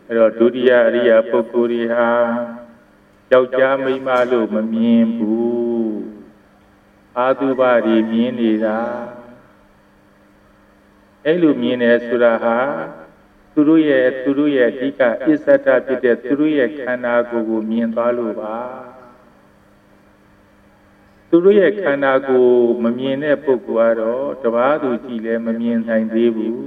အဲ့တော့ဒုတိယအရိယာပုဂ္ဂိုလ်တွေဟာယောက်ျားမိန်းမလို့မမြင်ဘူးအာတုဘတွေမြင်နေတာအဲ့လိုမြင်တယ်ဆိုတာဟာသူတို့ရဲ့အဓိကအစ္ဆဒဖြစ်တဲ့သူတို့ရဲ့ခန္ဓာကိုယ်ကိုမြင်သွားလို့ပါသူတို့ရဲ့ခန္ဓာကိုယ်မမြင်တဲ့ပုဂ္ဂိုလ်ကတော့တပါးသူကြည့်လဲမမြင်နိုင်သေးဘူး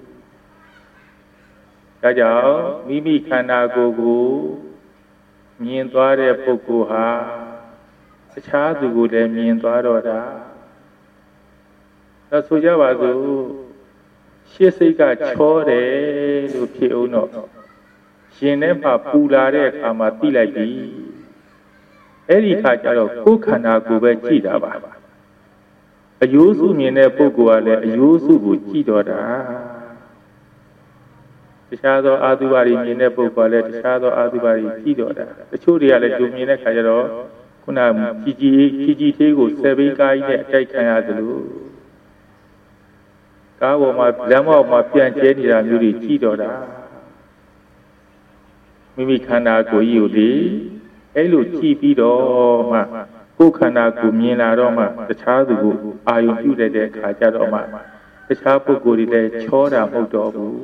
ဒါကြောင့်မိမိခန္ဓာကိုယ်ကိုမြင်သွားတဲ့ပုဂ္ဂိုလ်ဟာအခြားသူကိုလည်းမြင်သွားတော့တာဒါဆိုကြပါစို့ရှေ့စိတ်ကချောတယ်လို့ဖြစ်အောင်တော့ရှင်ထဲမှာပူလာတဲ့အခါမှာသိလိုက်ပြီအဲ့ဒီခါကျတော့ကိုယ်ခန္ဓာကိုယ်ပဲကြည့်တာပါအယိုးစုမြင်တဲ့ပုဂ္ဂိုလ်ကလည်းအယိုးစုကိုကြည့်တော့တာတခြားသောအာသုဘတွေမြင်တဲ့ပုဂ္ဂိုလ်ကလည်းတခြားသောအာသုဘတွေကြည့်တော့တာတချို့တွေကလည်းကြုံမြင်တဲ့ခါကျတော့ခုနကြီးသေးကိုဆယ်ဘိန်းကားကြီးနဲ့အတိုက်ခံရသလိုကားပေါ်မှာလမ်းပေါ်မှာပြန်ကျဲနေတာမျိုးတွေကြည့်တော့တာမိမိခန္ဓာကိုယ်ကြီးကိုလေအဲ့လိုကြည့်ပြီးတော့မှကိုယ်ခန္ဓာကိုယ်မြင်လာတော့မှတခြားသူကိုအာရုံပြုတဲ့အခါကျတော့မှတခြားပုဂ္ဂိုလ်တွေလည်းချောတာမဟုတ်တော့ဘူး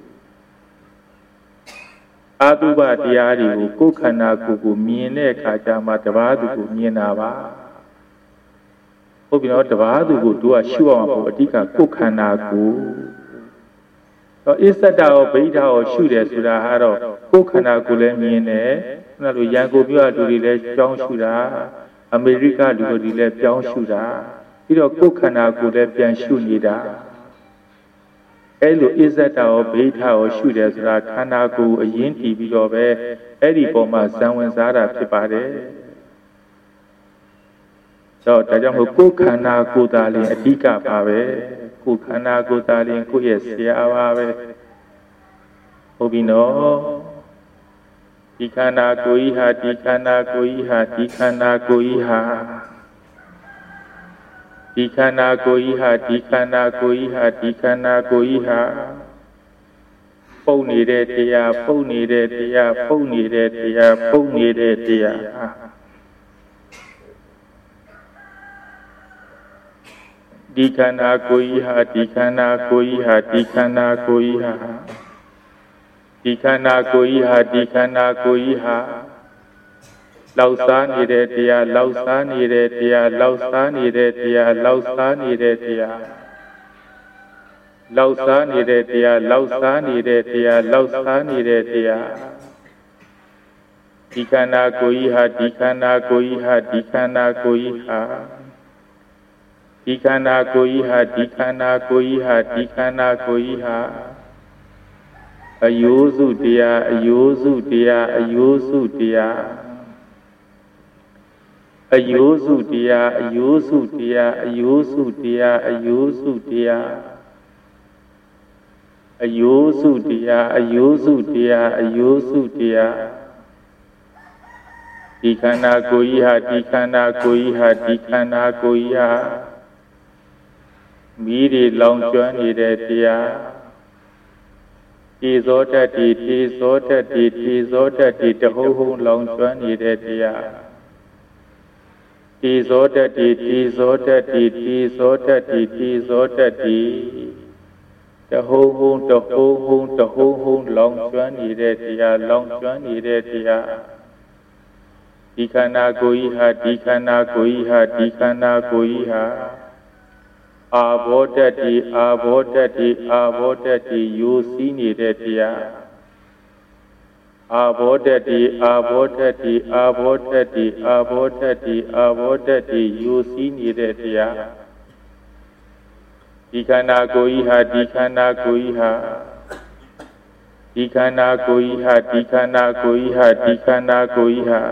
အာတုဘတရားတွေကိုကိုယ်ခန္ဓာကိုယ်ကိုမြင်တဲ့အခါကျမှတပါးသူကိုမြင်တာပါဟုတ်ပြီနော်တပါးသူကိုသူကရှုအောင်ပေါ့အဓိကကိုယ်ခန္ဓာကိုယ်တော့အစ္ဆဒရောဗိဓာရောရှုတယ်ဆိုတာဟာတော့ကိုယ်ခန္ဓာကိုယ်လည်းမြင်တယ်ခုနလိုရန်ကုန်မြို့လူတွေလည်းကြောင်းရှုတာအမေရိကလူတွေလည်းကြောင်းရှုတာပြီးတော့ကိုယ်ခန္ဓာကိုယ်လည်းပြန်ရှုနေတာအဲ့လိုအစ္ဆဒရောဗိဓာရောရှုတယ်ဆိုတာခန္ဓာကိုယ်အရင်တည်ပြီးတော့ပဲအဲ့ဒီပုံမှာဇံဝင်စားတာဖြစ်ပါတယ်တော့ဒါကြောင့်မို့ကိုယ်ခန္ဓာကိုယ်သာလျှင်အဓိကပါပဲကိုယ်ခန္ဓာကိုယ်သာလျှင်ကိုယ့်ရဲ့ဆရာပါပဲဟုတ်ပြီနော်ဒီခန္ဓာကိုယ်ကြီးဟာဒီခန္ဓာကိုယ်ကြီးဟာဒီခန္ဓာကိုယ်ကြီးဟာဒီခန္ဓာကိုယ်ကြီးဟာဒီခန္ဓာကိုယ်ကြီးဟာဒီခန္ဓာကိုယ်ကြီးဟာပုံနေတဲ့တရားပုံနေတဲ့တရားပုံနေတဲ့တရားပုံနေတဲ့တရားဒီခန္ဓာကိုယ်ကြီးဟာဒီခန္ဓာကိုယ်ကြီးဟာဒီခန္ဓာကိုယ်ကြီးဟာဒီခန္ဓာကိုယ်ကြီးဟာဒီခန္ဓာကိုယ်ကြီးဟာလောက်စားနေတဲ့တရားလောက်စားနေတဲ့တရားလောက်စားနေတဲ့တရားလောက်စားနေတဲ့တရားလောက်စားနေတဲ့တရားလောက်စားနေတဲ့တရားလောက်စားနေတဲ့တရားဒီခန္ဓာကိုယ်ကြီးဟာဒီခန္ဓာကိုယ်ကြီးဟာဒီခန္ဓာကိုယ်ကြီးဟာဒီခန္ဓာကိုယ်ကြီးဟာဒီခန္ဓာကိုယ်ကြီးဟာဒီခန္ဓာကိုယ်ကြီးဟာအယိုးစုတရားအယိုးစုတရားအယိုးစုတရားအယိုးစုတရားအယိုးစုတရားအယိုးစုတရားအယိုးစုတရားအယိုးစုတရားအယိုးစုတရားအယိုးစုတရားဒီခန္ဓာကိုယ်ကြီးဟာဒီခန္ဓာကိုယ်ကြီးဟာဒီခန္ဓာကိုယ်ကြီးဟာမိတွေလောင်ကျွမ်းနေတဲ့တရားတေဇောတတိတေဇောတတိတေဇောတတိတဟုံဟုံလောင်ကျွမ်းနေတဲ့တရားတေဇောတတိတေဇောတတိတေဇောတတိတေဇောတတိတဟုံဟုံတဟုံဟုံတဟုံဟုံလောင်ကျွမ်းနေတဲ့တရားလောင်ကျွမ်းနေတဲ့တရားဒီခန္ဓာကိုယ်ကြီးဟာဒီခန္ဓာကိုယ်ကြီးဟာဒီခန္ဓာကိုယ်ကြီးဟာအာဘောတတိအာဘောတတိအာဘောတတိယူစီးနေတဲ့တရားအာဘောတတိအာဘောတတိအာဘောတတိအာဘောတတိအာဘောတတိယူစီးနေတဲ့တရားဒီခန္ဓာကိုယ်ကြီးဟာဒီခန္ဓာကိုယ်ကြီးဟာဒီခန္ဓာကိုယ်ကြီးဟာဒီခန္ဓာကိုယ်ကြီးဟာဒီခန္ဓာကိုယ်ကြီးဟာ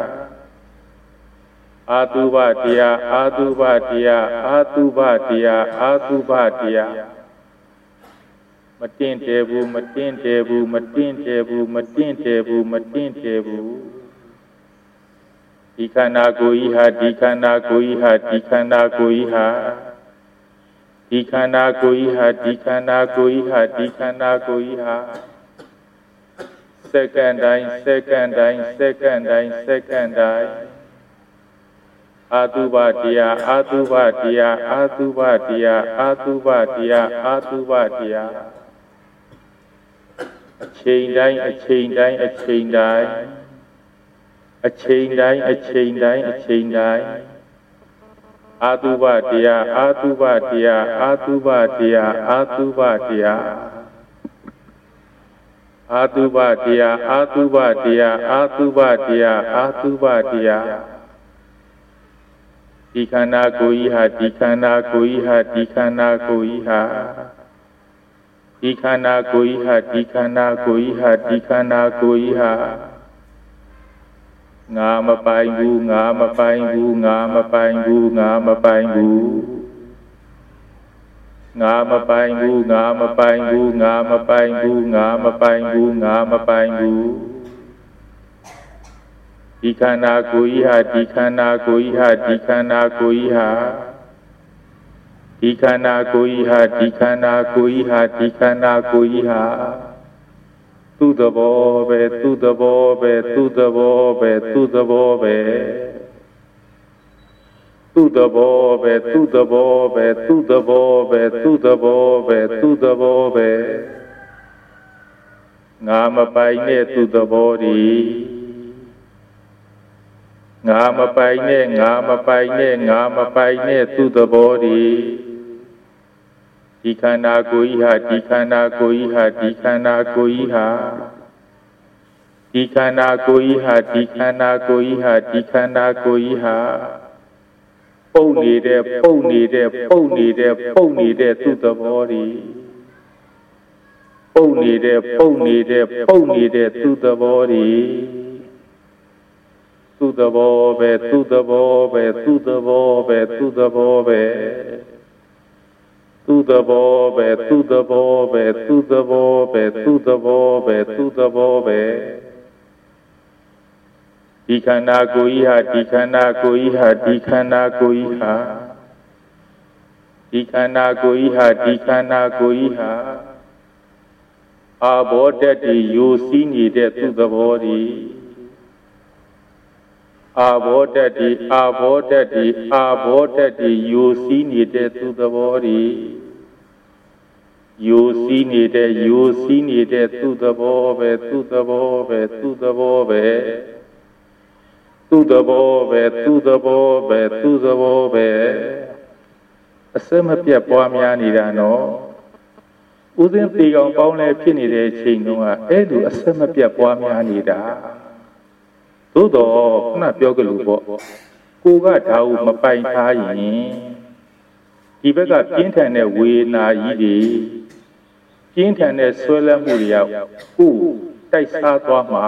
အာတုဘတရားအာတုဘတရားအာတုဘတရားအာတုဘတရားမတင့်တယ်ဘူးမတင့်တယ်ဘူးမတင့်တယ်ဘူးမတင့်တယ်ဘူးမတင့်တယ်ဘူးဒီခန္ဓာကိုယ်ကြီးဟာဒီခန္ဓာကိုယ်ကြီးဟာဒီခန္ဓာကိုယ်ကြီးဟာဒီခန္ဓာကိုယ်ကြီးဟာဒီခန္ဓာကိုယ်ကြီးဟာဒီခန္ဓာကိုယ်ကြီးဟာ second time second time second time second time Atubadiya Atubadiya Atubadiya Atubadiya Atubadiya A chain time a chain time a chain time A chain time a chain time a chain time Atubadiya Atubadiya Atubadiya Atubadiya Atubadiya Atubadiya Atubadiya Atubadiya Dikana koiha dikana koiha dikana koiha Dikana koiha dikana koiha dikana koiha Ngama paingu ngama paingu ngama paingu ngama paingu Ngama paingu ngama paingu ngama paingu ngama paingu ngama paingu Dikana koiha dikana koiha dikana koiha Dikana koiha dikana koiha dikana koiha Tu the bobe tu the bobe tu the bobe tu the bobe Tu the bobe tu the bobe tu the bobe tu the bobe tu the bobe Ngama paine tu the body Ngama paine tu the body Dikana koiha dikana koiha dikana koiha Dikana koiha dikana koiha dikana koiha Phone needed to the body Phone needed to the body To the bobe, to the bobe, to the bobe, to the bobe, to the bobe, to the bobe, to the bobe, to the bobe, to the bobe. Dikana koiha, dikana koiha, dikana koiha, dikana koiha, dikana koiha. Our body, you see needed to the body. Abodati, you see needed to the body. You see needed to the bobe, to the bobe, to the bobe. To the bobe, to the bobe, to the bobe. Asamapya Pamya Nidano. Udin Pigong Pone Pinide Chinua, Edu Asamapya Pamya Nida. သို့တော့ခုနပြောကြလို့ပေါ့ကိုကဒါကိုမပိုင်ထားရင်ဒီဘက်ကပြင်းထန်တဲ့ဝေဒနာကြီးတွေပြင်းထန်တဲ့ဆွဲလန်းမှုတွေရောက်ကိုတိုက်စားသွားမှာ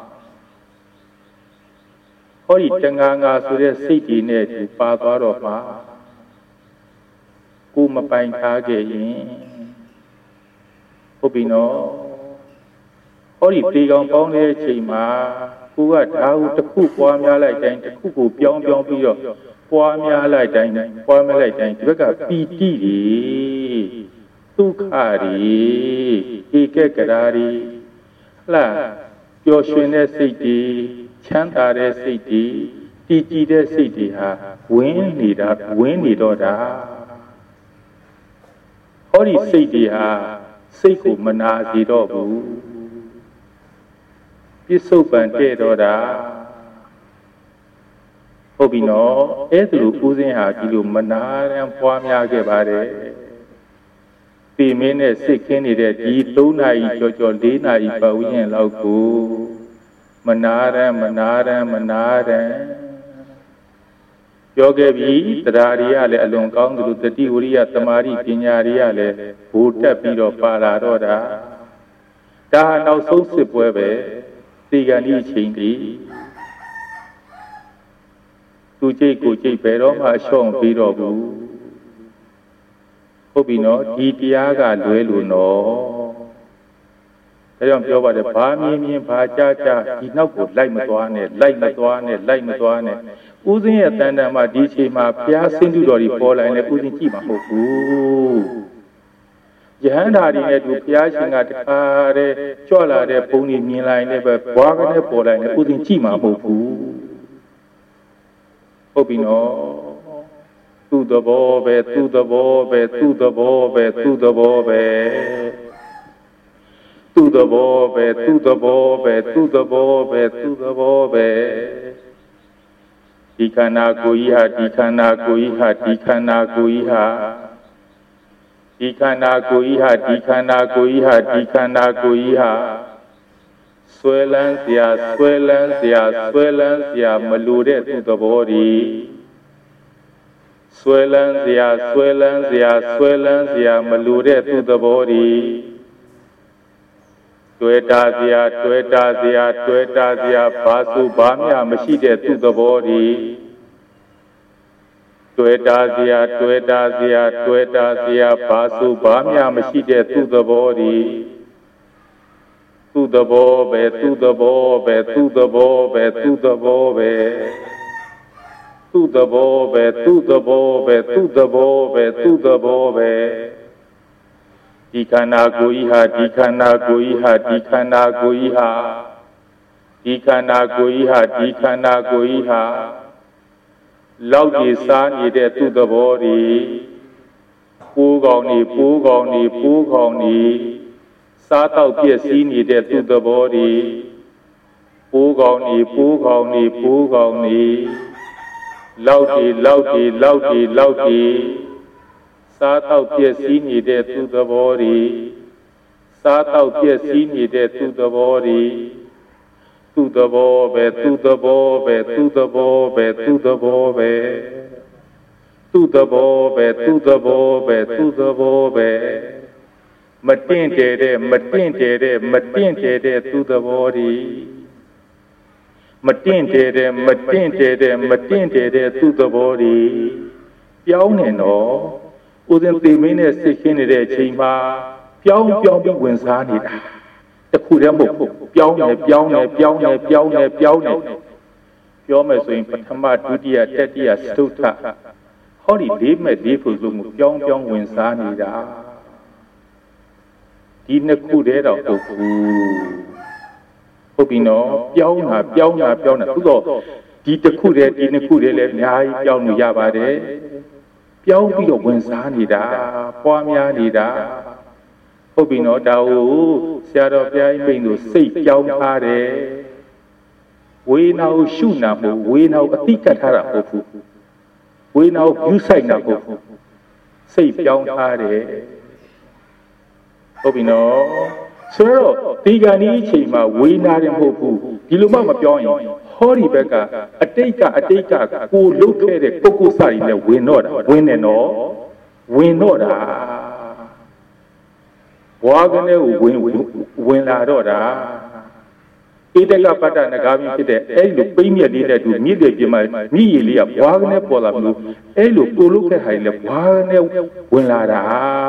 ဟောဒီတန်ငါငါဆိုတဲ့စိတ်ကြီးနဲ့ဒီပါသွားတော့မှာကိုမပိုင်ထားခဲ့ရင်ဟုတ်ပြီနော်ဟောဒီတေကောင်ပေါင်းတဲ့အချိန်မှာကိုကဒါဟုတစ်ခုပွားများလိုက်တိုင်းတစ်ခုကိုပြောင်းပြီးတော့ပွားများလိုက်တိုင်းပွားများလိုက်တိုင်းဒီဘက်ကပီတိတွေဒုက္ခတွေဧကကရာတွေဟလားပျော်ရွှင်တဲ့စိတ်တွေချမ်းသာတဲ့စိတ်တွေတည်ကြည်တဲ့စိတ်တွေဟာဝင်နေတော့တာဟောဒီစိတ်တွေဟာစိတ်ကိုမနာစေတော့ဘူးပြစ္ဆုတ်ပံတဲ့တော့တာဟုတ်ပြီနော်အဲ့ဒါလိုဦးစင်းဟာဒီလိုမနာရန်ပွားများခဲ့ပါတယ်ပြီမင်းနဲ့စိတ်ခင်းနေတဲ့ဒီ3နာရီကျော်4နာရီပတ်ဝန်းကျင်လောက်ကိုမနာရန်ပြောခဲ့ပြီတရားတွေကလည်းအလွန်ကောင်းသလိုတတိဝရိယသမာဓိပညာတွေကလည်းဘိုးတက်ပြီးတော့ပါလာတော့တာဒါဟာနောက်ဆုံးစစ်ပွဲပဲဒီကနေ့ချိန်ဒီသူကြိတ်ကိုကြိတ်ဘယ်တော့မှအရှော့ပြီးတော့ဘူးဟုတ်ပြီနော်ဒီတရားကလွဲလို့နော်ဒါကြောင့်ပြောပါတယ်ဘာမြင်ဘာကြားဒီနောက်ကိုလိုက်မသွားနဲ့ဦးစင်းရဲ့တန်တန်မှာဒီချိန်မှာဘုရားဆင်းတုတော်ကြီးပေါ်လာရင်လည်းဦးစင်းကြည့်မှာမဟုတ်ဘူးယဟန္တာတွေနဲ့သူဘုရားရှင်ကတခါတည်းကြွလာတဲ့ဘုံကြီးမြင်လိုက်လည်းပဲဘွားကလေးပေါ်လိုက်လည်းဥစဉ်ကြည့်မှာမဟုတ်ဘူးဟုတ်ပြီနော်သူ့သဘောပဲသူ့သဘောပဲသူ့သဘောပဲသူ့သဘောပဲသူ့သဘောပဲသူ့သဘောပဲသူ့သဘောပဲသူ့သဘောပဲဒီခန္ဓာကိုယ်ကြီးဟာဒီခန္ဓာကိုယ်ကြီးဟာဒီခန္ဓာကိုယ်ကြီးဟာဒီခန္ဓာကိုယ်ကြီးဟာဒီခန္ဓာကိုယ်ကြီးဟာဒီခန္ဓာကိုယ်ကြီးဟာဆွဲလန်းเสียဆွဲလန်းเสียဆွဲလန်းเสียမလိုတဲ့သူ့သဘောဒီဆွဲလန်းเสียဆွဲလန်းเสียဆွဲလန်းเสียမလိုတဲ့သူ့သဘောဒီတွေ့တာเสียတွေ့တာเสียတွေ့တာเสียဘာစုဘာမျှမရှိတဲ့သူ့သဘောဒီတွေ့တာเสียတွေ့တာเสียတွေ့တာเสียဘာစုဘာမျှမရှိတဲ့သူ့သဘောဒီသူ့သဘောပဲသူ့သဘောပဲသူ့သဘောပဲသူ့သဘောပဲသူ့သဘောပဲသူ့သဘောပဲသူ့သဘောပဲသူ့သဘောပဲဒီခန္ဓာကိုယ်ကြီးဟာဒီခန္ဓာကိုယ်ကြီးဟာဒီခန္ဓာကိုယ်ကြီးဟာဒီခန္ဓာကိုယ်ကြီးဟာဒီခန္ဓာကိုယ်ကြီးဟာလောက်ကြီးစားနေတဲ့သူ့သဘောဒီပိုးကောင်နေပိုးကောင်နေပိုးကောင်နေစားတော့ပြည့်စည်နေတဲ့သူ့သဘောဒီပိုးကောင်နေပိုးကောင်နေပိုးကောင်နေလောက်ကြီးလောက်ကြီးလောက်ကြီးလောက်ကြီးစားတော့ပြည့်စည်နေတဲ့သူ့သဘောဒီစားတော့ပြည့်စည်နေတဲ့သူ့သဘောဒီသူ့သဘောပဲသူ့သဘောပဲသူ့သဘောပဲသူ့သဘောပဲသူ့သဘောပဲသူ့သဘောပဲသူ့သဘောပဲမတင့်တယ်တဲ့မတင့်တယ်တဲ့မတင့်တယ်တဲ့သူ့သဘောဒီမတင့်တယ်တဲ့မတင့်တယ်တဲ့မတင့်တယ်တဲ့သူ့သဘောဒီပြောင်းနေတော့ဦးဇင်းသိမင်းနဲ့စိတ်ခင်းနေတဲ့အချိန်မှာပြောင်းပြီးဝင်စားနေတာတခုတည်းမဟုတ်ပြောင်းနေပြောင်းနေပြောင်းနေပြောင်းနေပြောင်းနေပြောမယ်ဆိုရင်ပထမဒုတိယတတိယစတုထဟောဒီလေးမဲ့လေးဖို့လို့ပြောင်းဝင်စားနေတာဒီနှစ်ခုတည်းတော့ဟုတ်ပြီနော်ပြောင်းတာသို့တော့ဒီတစ်ခုတည်းဒီနှစ်ခုတည်းလည်းအများကြီးပြောင်းလို့ရပါတယ်ပြောင်းပြီးတော့ဝင်စားနေတာပွားများနေတာဟုတ်ပြီနော်ဒါကိုဆရာတော်ဘုရားကြီးမိန့်လို့စိတ်ပြောင်းထားတယ်ဝေနာကိုရှုနာဖို့ဝေနာကိုအတိကတ်ထားတာဟုတ်ဘူးဝေနာကိုပြုဆိုင်တာဟုတ်ဘူးစိတ်ပြောင်းထားတယ်ဟုတ်ပြီနော်ဆိုတော့ဒီကနေ့အချိန်မှာဝေနာတယ်မဟုတ်ဘူးဒီလိုမှမပြောရင်ဟောဒီဘက်ကအတိတ်ကိုလုတ်ခဲ့တဲ့ပုဂ္ဂိုလ်စာရီနဲ့ဝင်တော့တာဝင်နေတော့ဝင်တော့တာဘွားကနေဝင်လာတော့တာဣတကပတ္တနဂါမိဖြစ်တဲ့အဲ့လိုပိမြက်လေးနဲ့သူမြစ်တွေပြမမြည်ရည်လေးကဘွားကနေပေါ်လာမလို့အဲ့လိုကိုလုတ်ခဲ့ဟာလေဘွားကနေဝင်လာတာ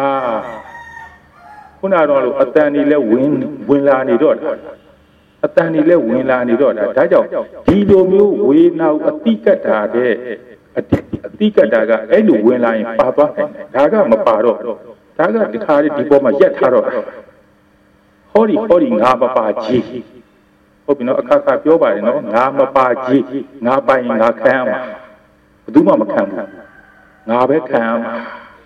ခုနတော့လို့အတန်ကြီးလဲဝင်လာနေတော့တာအတန်ကြီးလဲဝင်လာနေတော့တာဒါကြောင့်ဒီလိုမျိုးဝေနာအတိကတ်တာတဲ့အတိကတ်တာကအဲ့လိုဝင်လာရင်ပါသွားတယ်ဒါကမပါတော့ဒါကတခါလေးဒီပေါ်မှာရက်ထားတော့ဟောဒီငါမပါကြီးဟုတ်ပြီနော်အခါပြောပါတယ်နော်ငါမပါကြီးငါပိုင်ငါခံရမှာဘယ်သူမှမခံဘူးငါပဲခံရမှာ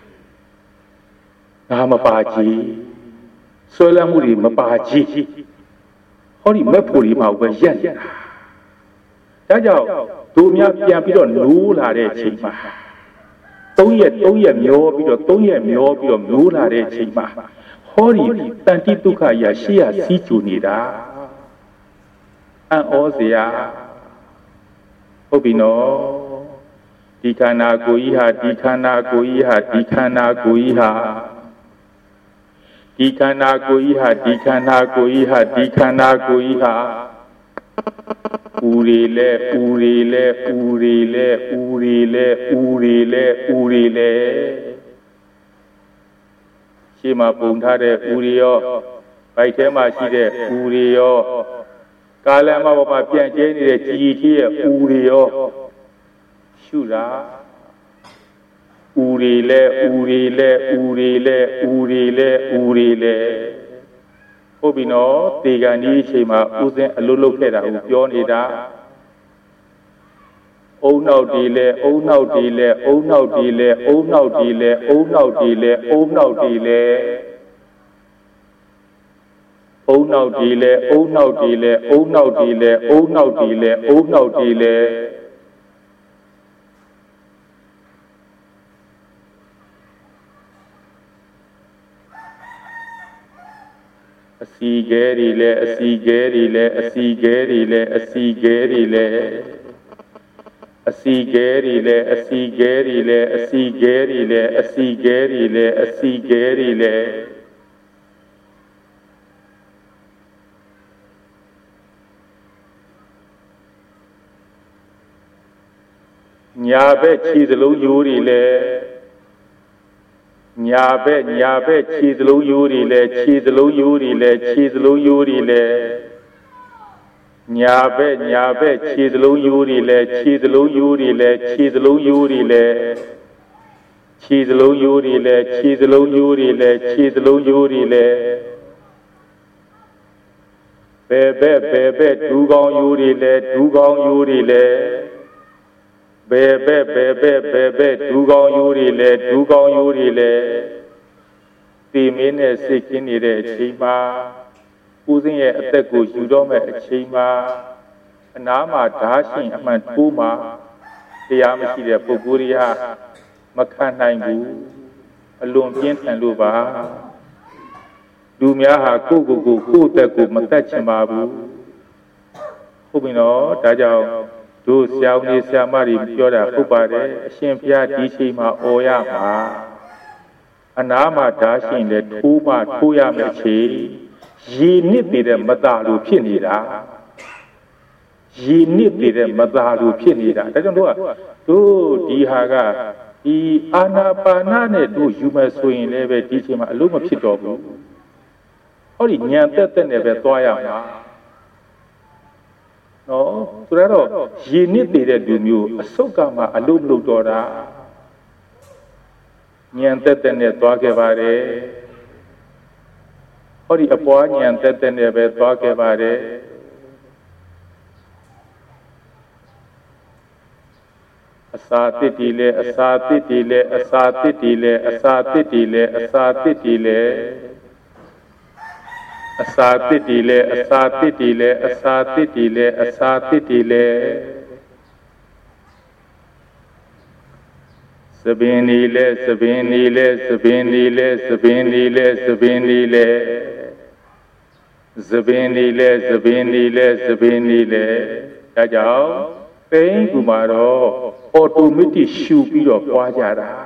ငါမပါကြီးဆွဲလမ်းမှုတွေမပါကြီးဟောဒီမက်ဖို့ဒီမှာပဲရက်နေတာဒါကြောင့်တို့များပြန်ပြီးတော့နိုးလာတဲ့အချိန်မှာ3ရက်မျောပြီးတော့နိုးလာတဲ့အချိန်မှာဟောဒီတန်တိဒုက္ခရာရှေ့ရစီးကျူနေတာအံ့ဩစရာဟုတ်ပြီနော်ဒီခန္ဓာကိုယ်ကြီးဟာဒီခန္ဓာကိုယ်ကြီးဟာဒီခန္ဓာကိုယ်ကြီးဟာဒီခန္ဓာကိုယ်ကြီးဟာဒီခန္ဓာကိုယ်ကြီးဟာဒီခန္ဓာကိုယ်ကြီးဟာဥရီလဲရှေ့မှာပုံထားတဲ့ဥရီရောဗိုက်ထဲမှာရှိတဲ့ဥရီရောကာလမ်းပေါ်မှာပြန့်ကျဲနေတဲ့ကြည်ထီးရဲ့ဥရီရောရှုတာ Urile, urile, urile, urile, urile. Obino, Tigani, Shima, Uzen, Lulokeda, Pionida. Oh no, delay, oh no, delay, oh no, delay, oh no, delay, oh no, delay, oh no, delay. Oh no, delay, oh no, delay, oh no, delay, oh no, delay, oh no, delay. A sea garile, a sea garile, a sea garile, a sea garile. A sea garile, a sea garile, a sea garile, a sea garile, a sea garile. Nyabe chizlu yurile. Nyabe chizlu yurile, chizlu yurile, chizlu yurile. Nyabe chizlu yurile, chizlu yurile, chizlu yurile. Chizlu yurile, chizlu yurile, chizlu yurile. Bebe dugong yurile, dugong yurile. Bebe dugong yurile, dugong yurile. Timine sikinire chima. Using a teku yudome chima. Anama dashing aman puma. The Yamashi de Puguria. Makanangu. Alone Pien and Luba. Dumiaha Kugu, Kutaku, Matachimabu. Hubino, Dajao. Do Xiaoni Xiamari Pioda Hubade, Shimpia Dishima Oyama Anama Dashin, the Tuma Tuya Mechi, Ye nipped the Madalu Pinida. Ye nipped the Madalu Pinida. I don't know. Do Dihaga, the Anapanane do human swing never teach him a luma pitobu. Only Nyanta never toyama. No, Turado, ye need to do a sokama, a loom dora. Niente tene toakevare. Ori a boy, niente tene toakevare. Asatitile, asatitile, asatitile, asatitile, asatitile. Asatitile, asatitile, asatitile, asatitile. Sabinile, sabinile, sabinile, sabinile, sabinile. Sabinile, sabinile, sabinile. Kajao, pain kumaro, automatic shoe be of Wajara.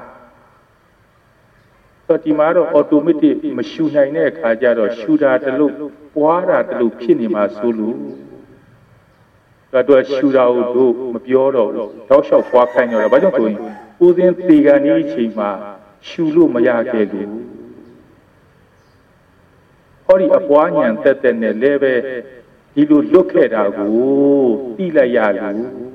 Timaro automatic machine neck Hajaro, shoot at the loop, water at the loop, Pinima Sulu. That was shoot out do Mapioro, Tosh of Wakan or Bajoin, Udin Tigani, Shulu Mayake. Ori Apuanian Teten Leve, he would look at Agu, Tila Yagu.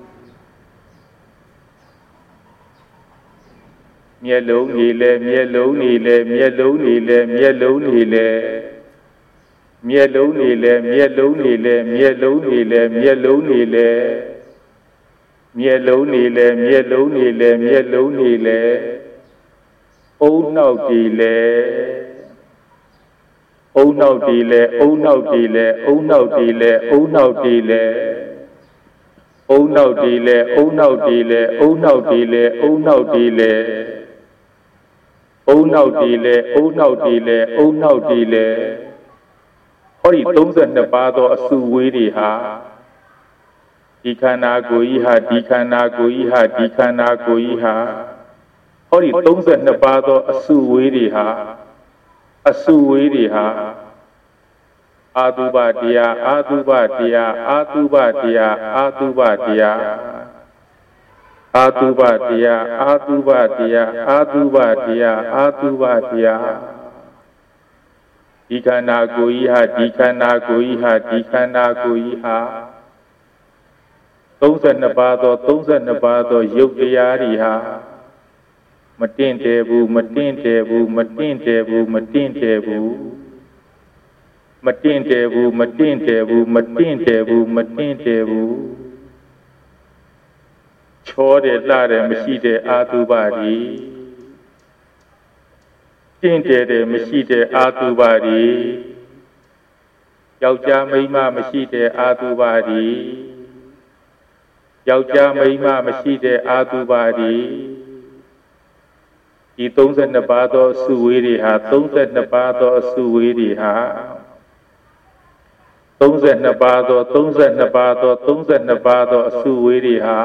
Mielonile, mielonile, mielonile, mielonile. Mielonile, mielonile, mielonile, mielonile. Mielonile, mielonile, mielonile. Oh no, dile. Oh no, dile, oh no, dile, oh no, dile, oh no, dile. Oh no, dile, oh no, dile, oh no, dile, oh no, dile. Oh no, dile, oh no, dile, oh no, dile. Hori tongsan na bado asu wiri ha. Dikana goiha, dikana goiha, dikana goiha. Hori tongsan na bado asu wiri ha. Asu wiri ha. Adubadia, adubadia, adubadia, adubadia. Adubadia, adubadia, adubadia, adubadia. Dikana goiha, dikana goiha, dikana goiha. Tongsan na bado, yogayari ha. မတင့်တယ်ဘူးမတင့်တယ်ဘူးမတင့်တယ်ဘူးမတင့်တယ်ဘူးမတင့်တယ်ဘူးမတင့်တယ်ဘူးမတင့်တယ်ဘူးမတင့်တယ်ဘူးချောတယ်လှတယ်မရှိတဲ့အာတုပတိတင့်တယ်တယ်မရှိတဲ့အာတုပတိယောက်ျားမိန်းမမရှိတဲ့အာတုပတိယောက်ျားမိန်းမမရှိတဲ့အာတုပတိဒီ32ပါးသောအစုဝေးတွေဟာ32ပါးသောအစုဝေးတွေဟာ32ပါးသော32ပါးသော32ပါးသောအစုဝေးတွေဟာ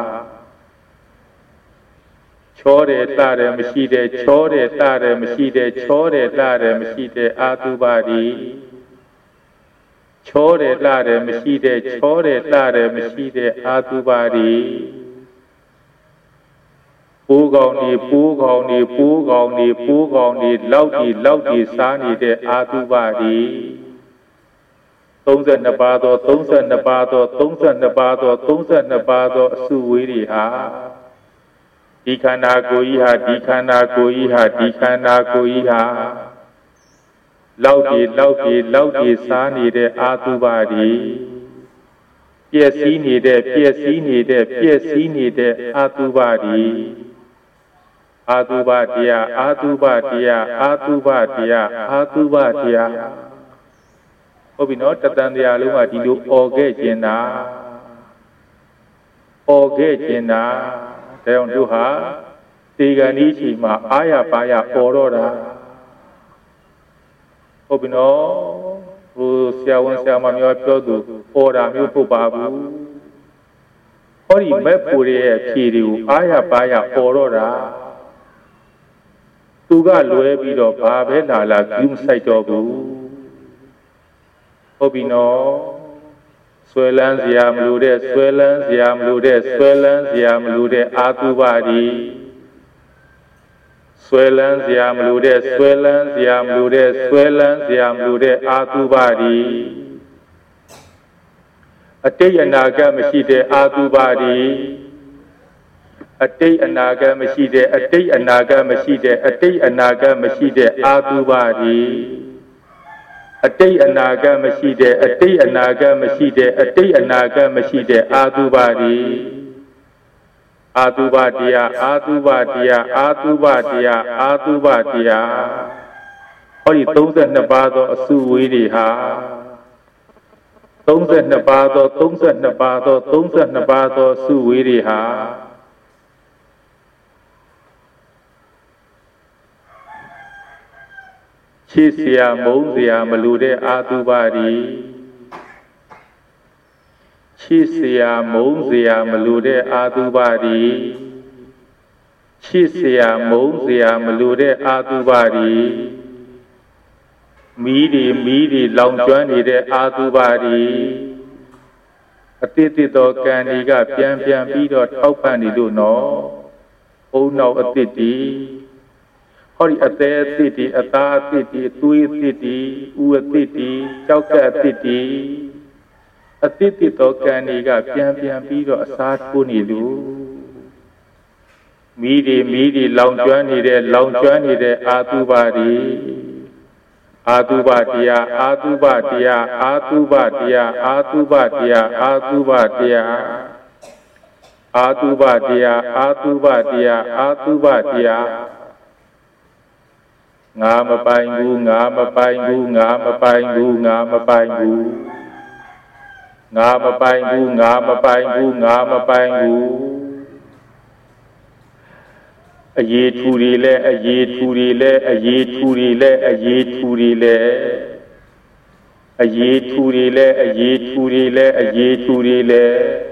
ချောတယ်လှတယ်မရှိတဲ့ချောတယ်လှတယ်မရှိတဲ့ချောတယ်လှတယ်မရှိတဲ့အာတုပါတိချောတယ်လှတယ်မရှိတဲ့ချောတယ်လှတယ်မရှိတဲ့အာတုပါတိပိုးကောင်းနေပိုးကောင်းနေပိုးကောင်းနေပိုးကောင်းနေလောက်ဒီစားနေတဲ့အာတုပါတိ32ပါးသော32ပါးသော32ပါးသော32ပါးသောအစုဝေးတွေဟာဒီခန္ဓာကိုယ်ကြီးဟာဒီခန္ဓာကိုယ်ကြီးဟာဒီခန္ဓာကိုယ်ကြီးဟာလောက်ဒီစားနေတဲ့အာတုပါတိပျက်စီးနေတဲ့အာတုပါတိအာတုပတရားအာတုပတရားအာတုပတရားအာတုပတရားဟုတ်ပြီနော်တတန်တရားလုံးကဒီလိုអော်ခဲ့ခြင်းတာဒါကြောင့်တို့ဟာတေဂန်ဤချီမှာအာရပါရអော်တော့တာဟုတ်ပြီနော်ဟိုဆရာဝန်ဆရာမမျိုးပြောသူអော်တာမျိုးဖို့ပါဘူးဟောဒီမက်ပူရဲ့ဖြေတွေကိုအာရပါရអော်တော့တာသူကလွဲပြီးတော့ဘာပဲလာကူးမဆိုင်တော့ဘူးဟုတ်ပြီနော်ဆွဲလန်းစရာမလိုတဲ့ဆွဲလန်းစရာမလိုတဲ့အာတုပါတိဆွဲလန်းစရာမလိုတဲ့အာတုပါတိအတိတ်အနာဂတ်မရှိတဲ့အာတုပါတိအတိတ်အနာဂတ်မရှိတဲ့အာတုပါတိအတိတ်အနာဂတ်မရှိတဲ့အာတုပါတိအာတုပတရားဟောဒီ32ပါးသောအစုဝေးတွေဟာ32ပါးသောအစုဝေးတွေဟာချစ်เสียမုန်းเสียမလိုတဲ့အာတုပါတိချစ်เสียမုန်းเสียမလိုတဲ့အာတုပါတိမီးတွေလောင်ကျွမ်းနေတဲ့အာတုပါတိအတိတ်သောကံတွေကပြန်ပြီးတော့ထောက်ပံ့နေလို့နော်ဘုံနောက်အတိတ်တီဟောဒီအသေးအတိတ်တီအသားအတိတ်တီအသွေးအတိတ်တီဥအတိတ်တီကြောက်ကအတိတ်တီအတိတ်သောကံတွေကပြန်ပြီးတော့အစားထိုးနေလို့မီးတွေလောင်ကျွမ်းနေတဲ့အာတုပါတိအာတုပတရားအာတုပတရားအာတုပတရားအာတုပတရားအာတုပတရားအာတုပတရားအာတုပတရားအာတုပတရားငါမပိုင်ဘူးငါမပိုင်ဘူးငါမပိုင်ဘူးငါမပိုင်ဘူးငါမပိုင်ဘူးငါမပိုင်ဘူးငါမပိုင်ဘူးအရေးထူတွေလဲအရေးထူတွေလဲအရေးထူတွေလဲအရေးထူတွေလဲအရေးထူတွေလဲအရေးထူတွေလဲအရေးထူတွေလဲ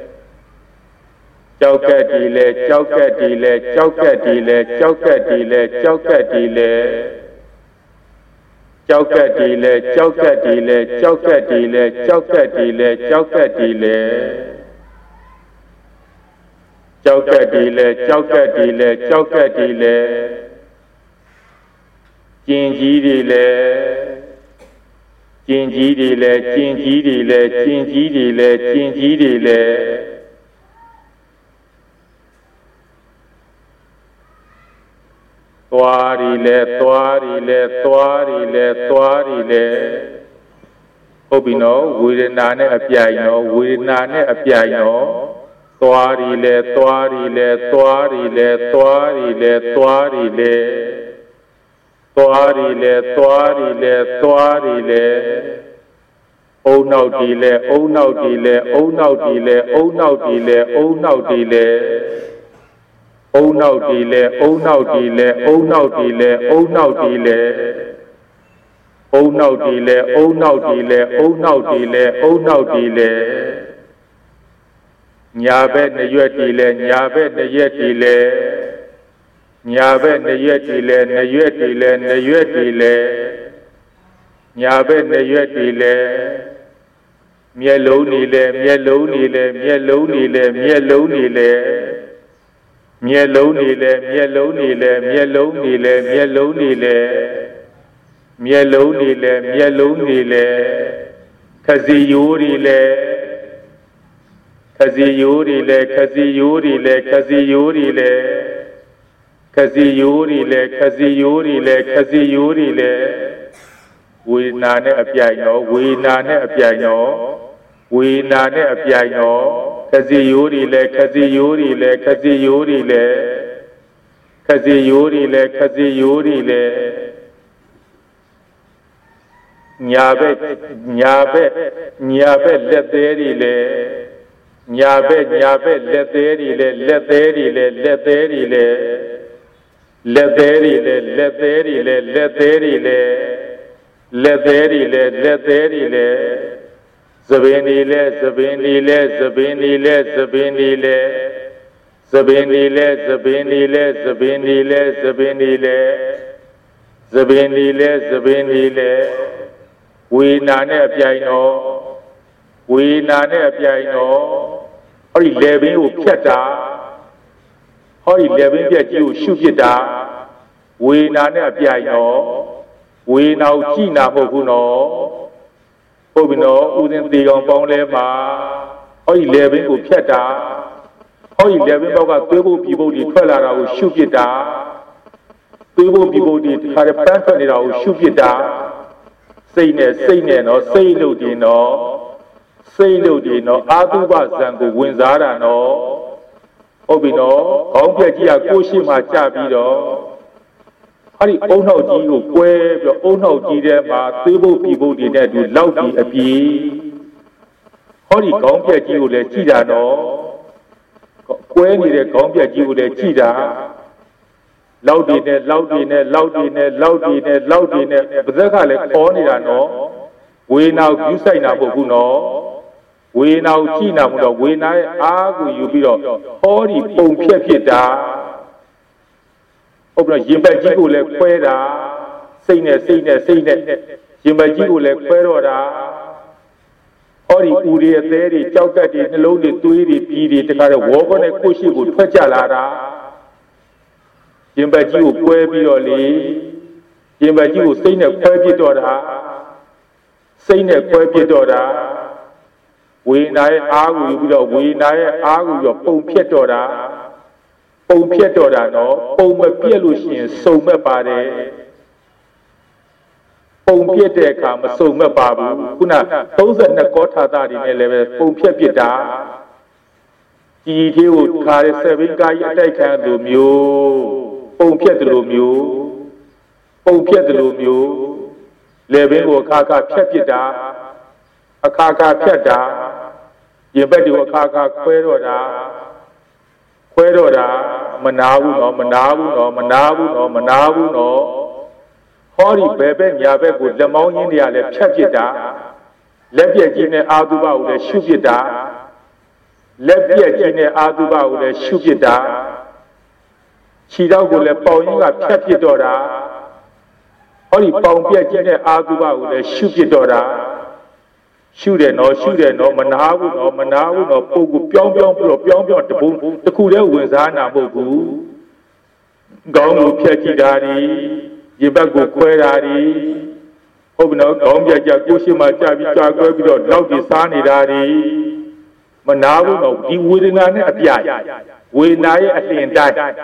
ကြောက်ကက်တွေလဲကြောက်ကက်တွေလဲကြောက်ကက်တွေလဲကြောက်ကက်တွေလဲကြောက်ကက်တွေလဲကြောက်ကက်တွေလဲကြောက်ကက်တွေလဲကြောက်ကက်တွေလဲကြောက်ကက်တွေလဲကြောက်ကက်တွေလဲကြောက်ကက်တွေလဲကြောက်ကက်တွေလဲကြောက်ကက်တွေလဲကျင်ကြီးတွေလဲကျင်ကြီးတွေလဲကျင်ကြီးတွေလဲကျင်ကြီးတွေလဲကျင်ကြီးတွေလဲ Twari le Obino, Wirinane Apiano, Wirinane Apiano, Twari le Oh no dile Nyabe ne yetile Mielonile We nane a piano, we nane a piano, we nane a piano, Kaziurile, Nyabe, Letherile, Zabinile, we nane a piano, or 11 who piata, or 11 that you shoot it down, we nane a piano. We now China Hoguno, Hobino, within the Bonlema, or 11 who pieta, or 11 about 2 people did 12 will shoot it down. 2 people did had a panther will shoot it down. Say no, say no, Aduba Zango Winzara no, Hobino, Ongagia Kushima Chabido. Hari ono ji ko kwe bio ono ji de ma twe bo pi bo de ne du lauk bi a pi Hari kaung piat ji ko le ji da no kwe ni de kaung piat ji ko le ji da lauk de ne ba ka le kho ni da no we nao gyu sai na mo bu no we nao ji na mo do we na ye a ko yu pi do Hari pong phiat da Yimbajigo le quera, Sine, Yimbajigo le quera, Ori Uri, Theri, Chowkati, Lodi, Tuiri, Piri, the kind of walk on a cushy would fetch a lara. Yimbajigo Quebioli, Yimbajigo Sine Quebidora, we nigh argue your pong pietora. Pong Pietora no, Pong Pielusian, so me pare. Pong Pieteca, so me babu, Kuna, those are the Gota that in a level, Pong Pieta. He would carry 7 guy at a candle mew, Pong Pietlu, Levin or Kaka Pieta, a Kaka Pieta, Yabedi Kaka Queroda, Manabu no, Hori Bebe, Yabe, with the Mount India, left Chapita, left Yagine Aduba with a Shubida, left Yagine Aduba with a Shubida, Chida will a Pauling at Chapidora, Hori Pong Yagine Aduba with a Shubidora. Shoot no, Manabu no, Pogu, Pyong, the Kuda Wizana Bogu, Gongu Piaki Daddy, Yibago Querari, Hobno, Gomya Jagushima Javi Jago, Logi Sani Daddy, Manabu no, he wouldn't appear. We lie at the end.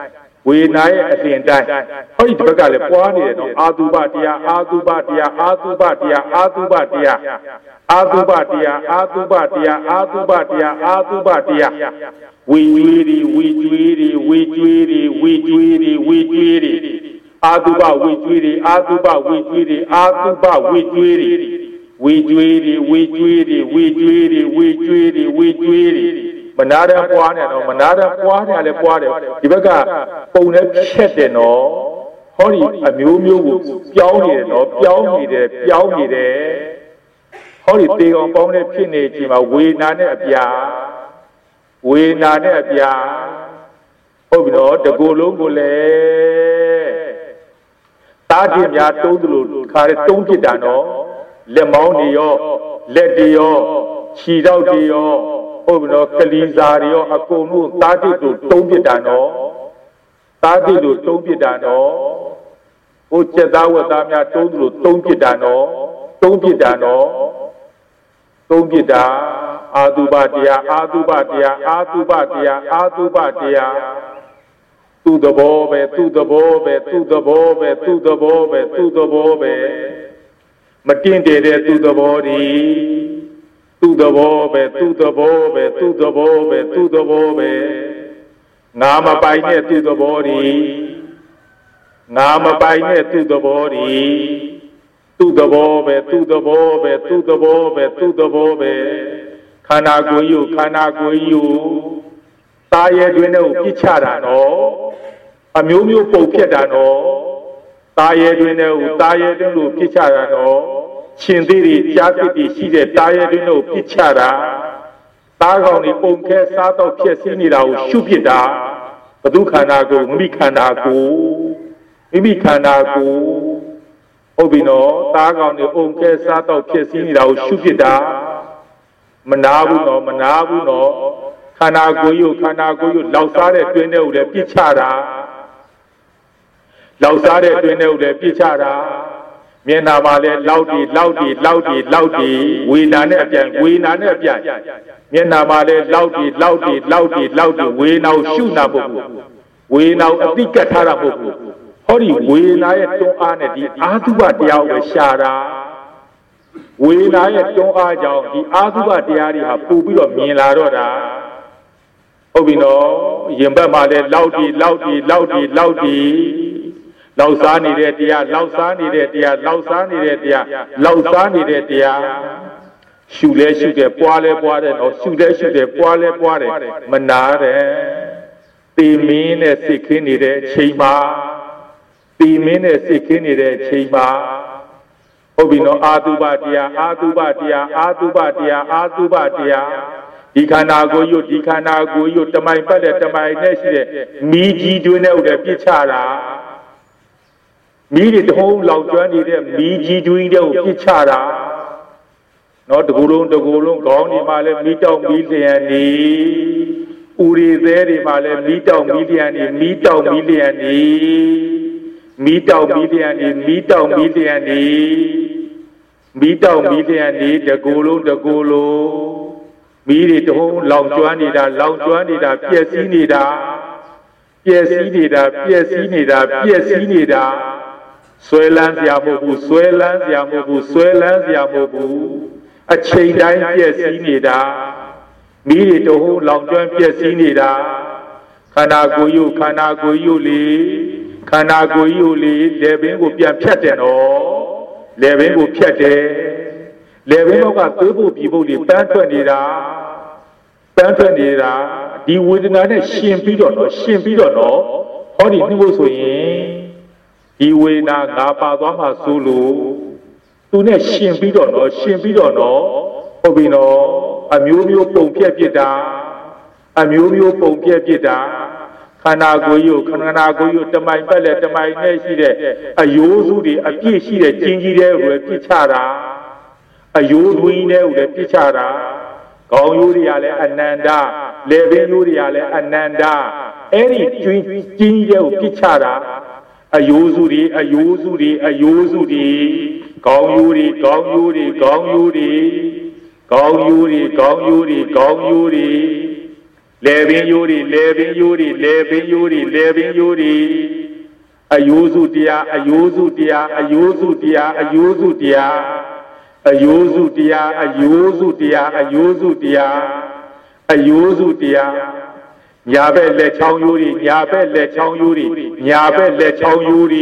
为哪一点带？好，你这个干的关的喏，阿杜巴迪亚，阿杜巴迪亚，阿杜巴迪亚，阿杜巴迪亚，阿杜巴迪亚，阿杜巴迪亚，阿杜巴迪亚，阿杜巴迪亚，为追的，为追的，为追的，为追的，为追的，阿杜巴为追的，阿杜巴为追的，阿杜巴为追的，为追的，为追的，为追的，为追的，为追的。မနာတဲ့ပွားနဲ့တော့မနာတဲ့ပွားနဲ့လည်းပွားတယ်ဒီဘက်ကပုံနဲ့ဖြတ်တယ်နော်ဟောဒီအမျိုးမျိုးကိုပြောင်းနေတယ်နော်ပြောင်းနေတယ်ပြောင်းနေတယ်ဟောဒီတေကောင်ပေါင်းနဲ့ဖြစ်နေချိန်မှာဝေနာနဲ့အပြာဝေနာနဲ့အပြာဟုတ်ပြီနော်တကူလုံးကိုလည်းတားတင်များတုံးသလိုခါရဲတုံးပြစ်တာနော်လက်မောင်းတွေရောလက်တွေရောခြေထောက်တွေရောဟုတ်ပြီနော်ကလီစာတွေရောအကုန်လုံးတားတိတို့တုံးပြစ်တာနော်တားတိတို့တုံးပြစ်တာနော်ဟိုကျက်သားဝတ်သားများတုံးတို့တုံးပြစ်တာနော်တုံးပြစ်တာနော်တုံးပြစ်တာအာတုပတရားအာတုပတရားအာတုပတရားအာတုပတရားသူ့သဘောပဲသူ့သဘောပဲသူ့သဘောပဲသူ့သဘောပဲသူ့သဘောပဲမတင်တဲ့သူ့သဘောဒီသူ့သဘောပဲသူ့သဘောပဲသူ့သဘောပဲသူ့သဘောပဲငါမပိုင်တဲ့သူ့သဘောဒီငါမပိုင်တဲ့သူ့သဘောဒီသူ့သဘောပဲသူ့သဘောပဲသူ့သဘောပဲသူ့သဘောပဲခန္ဓာကိုယ်ယူခန္ဓာကိုယ်ယူတာရဲ့တွင်နဲ့ကိုပြစ်ချတာနော်အမျိုးမျိုးပုံဖြစ်တာနော်တာရဲ့တွင်နဲ့ကိုတာရဲ့တွင်ကိုပြစ်ချတာနော်ရှင်သေးတွေကြားသိတွေရှိတဲ့တာရဲတွင်တို့ပြစ်ချတာတားကောင်တွေပုံခဲစားတော့ဖြစ်စည်းနေတာကိုရှုပြစ်တာဘု து ခန္ဓာကိုမိမိခန္ဓာကိုမိမိခန္ဓာကိုဟုတ်ပြီနော်တားကောင်တွေပုံခဲစားတော့ဖြစ်စည်းနေတာကိုရှုပြစ်တာမနာဘူးနော်မနာဘူးနော်ခန္ဓာကိုယ်ခန္ဓာကိုယ်လောက်စားတဲ့တွင်တဲ့ကိုလည်းပြစ်ချတာလောက်စားတဲ့တွင်တဲ့ကိုလည်းပြစ်ချတာမျက်နာမှာလဲလောက်တီလောက်တီလောက်တီလောက်တီဝေနာနဲ့အပြန်ဝေနာနဲ့အပြန်မျက်နာမှာလဲလောက်တီလောက်တီလောက်တီလောက်တီဝေနာကိုရှုနာဖို့ဝေနာကိုအတိကတ်ထားတာမဟုတ်ဘူးဟောဒီဝေနာရဲ့တွန်းအားနဲ့ဒီအာသုဘတရားကိုပဲရှာတာဝေနာရဲ့တွန်းအားကြောင့်ဒီအာသုဘတရားတွေဟာပို့ပြီးတော့မြင်လာတော့တာဟုတ်ပြီနော်ရင်ဘက်မှာလဲလောက်တီလောက်တီလောက်တီလောက်တီလောက်စားနေတဲ့တရားလောက်စားနေတဲ့တရားလောက်စားနေတဲ့တရားလောက်စားနေတဲ့တရားရှုလဲရှုတယ်ပွားလဲပွားတယ်နော်ရှုလဲရှုတယ်ပွားလဲပွားတယ်မနာတယ်တေမင်းနဲ့စိတ်ခင်းနေတဲ့အချိန်မှာတေမင်းနဲ့စိတ်ခင်းနေတဲ့အချိန်မှာဟုတ်ပြီနော်အာတုပတရားအာတုပတရားအာတုပတရားအာတုပတရားဒီခန္ဓာကိုယ်ဒီခန္ဓာကိုယ်တမိုင်ပတ်တဲ့တမိုင်နဲ့ရှိတဲ့မိကြီးတွင်နဲ့ဥတဲ့ပြစ်ချတာမိတွေတဟုံးလောင်ကျွမ်းနေတဲ့မိကြီးတွင်းတွေကိုပြစ်ချတာနော်တကူလုံးခေါင်းဒီမှာလဲမိတောက်မိလျံနေဥရီသေးတွေမှာလဲမိတောက်မိလျံနေမိတောက်မိလျံနေမိတောက်မိလျံနေမိတောက်မိလျံနေမိတောက်မိလျံနေတကူလုံးမိတွေတဟုံးလောင်ကျွမ်းနေတာလောင်ကျွမ်းနေတာပြည့်စည်နေတာပြည့်စည်နေတာပြည့်စည်နေတာပြည့်စည်နေတာဆွဲလန်းစရာမဟုတ်ဘူးဆွဲလန်းစရာမဟုတ်ဘူးဆွဲလန်းစရာမဟုတ်ဘူးအချိန်တိုင်းပြည့်စည်နေတာမိတွေတဟုံးလောင်ကျွမ်းပြည့်စည်နေတာခန္ဓာကိုယ်ယူခန္ဓာကိုယ်ယူလေခန္ဓာကိုယ်ယူလေလေပင်ကိုပြန်ဖြတ်တယ်နော်လေပင်ကိုဖြတ်တယ်လေပင်တော့ကသွေးဖို့ပြည်ဖို့တွေပန်းထွက်နေတာဒီဝေဒနာနဲ့ရှင်ပြီးတော့နော်ဟောဒီနှိမ့်ဖို့ဆိုရင်ဒီဝေဒနာငါပါသွားမှဆိုလို့သူနဲ့ရှင်ပြီးတော့နော်ဟုတ်ပြီနော်အမျိုးမျိုးပုံပြက်ပြစ်တာအမျိုးမျိုးပုံပြက်ပြစ်တာခန္ဓာကိုယ်ယူတမိုင်ပတ်လဲတမိုင်နဲ့ရှိတဲ့အယိုးစုတွေအပြည့်ရှိတဲ့ကျင်းကြီးတဲ့ကိုပြစ်ချတာအယိုးတွင်းတဲ့ကိုပြစ်ချတာခေါင်းရိုးတွေကလည်းအနန္တလေပင်ရိုးတွေကလည်းအနန္တအဲ့ဒီကျင်းကြီးတဲ့ကိုပြစ်ချတာအယိုးစုတွေခေါင်းရိုးတွေခေါင်းရိုးတွေခေါင်းရိုးတွေခေါင်းရိုးတွေခေါင်းရိုးတွေခေါင်းရိုးတွေခေါင်းရိုးတွေခေါင်းရိုးတွေ Levin Yuri, Levin Yuri, Levin Yuri, Levin Yuri. Ayuzu dia, Ayuzu dia, Ayuzu dia, Ayuzu dia. Ayuzu dia, Ayuzu dia, Ayuzu dia. Ayuzu dia. Nhà bè lệ chong Yuri, nhà bè lệ chong Yuri, nhà bè lệ chong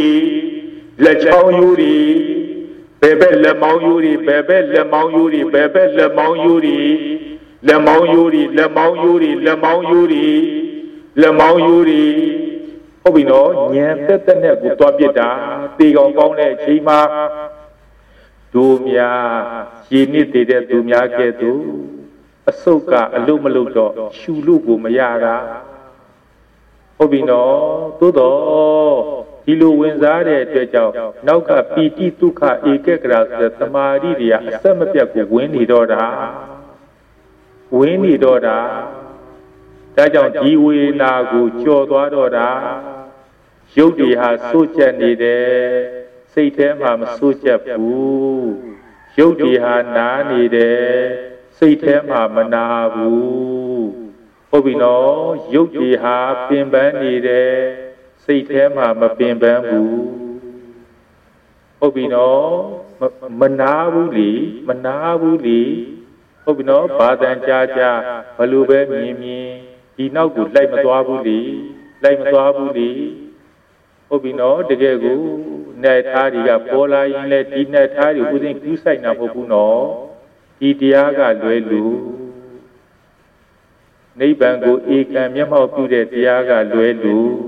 Yuri. Bebe le mong Yuri, bebe le mong Yuri, bebe le mong Yuri. Le mong Yuri, le mong Yuri, le mong Yuri, le mong Yuri.ဟုတ်ပြီနော်ညံတက်တက်နဲ့ကိုတွားပြစ်တာတေကောင်ကောင်းတဲ့အချိန်မှာဒူများရည်နစ်တည်တဲ့သူများကဲ့သို့အစုပ်ကအလုမလုတော့ရှူလို့ကိုမရတာဟုတ်ပြီနော်သို့တော့ဒီလိုဝင်စားတဲ့အတွက်ကြောင့်နောက်ကပီတိဒုက္ခဧကဂရဆိုတဲ့သမာဓိတွေကအဆက်မပြတ်ကိုဝင်နေတော့တာဝင်နေတော့တာဒါကြောင့်ဒီဝေဒနာကိုကြော်သွားတော့တာရုပ်တွေဟာစိုးကျက်နေတယ်စိတ်ထဲမှာမစိုးကျက်ဘူးရုပ်တွေဟာနားနေတယ်စိတ်ထဲမှာမနာဘူးဟုတ်ပြီနော်ရုပ်တွေဟာပင်ပန်းနေတယ်စိတ်ထဲမှာမပင်ပန်းဘူးဟုတ်ပြီနော်မနာဘူးလေမနာဘူးလေဟုတ်ပြီနော်ဘာတန်ကြာကြာဘလို့ပဲမြင်မြင်ဒီနောက်ကိုလိုက်မသွားဘူးလေလိုက်မသွားဘူးလေဟုတ်ပြီနော်တကယ်ကိုနဲ့သားတွေကပေါ်လာရင်လည်းဒီနဲ့သားတွေဥစဉ်ကူးဆိုင်တာမဟုတ်ဘူးနော်ဒီတရားကလွယ်လို့နိဗ္ဗာန်ကိုဧကံမျက်မှောက်ပြုတဲ့တရားကလွယ်လို့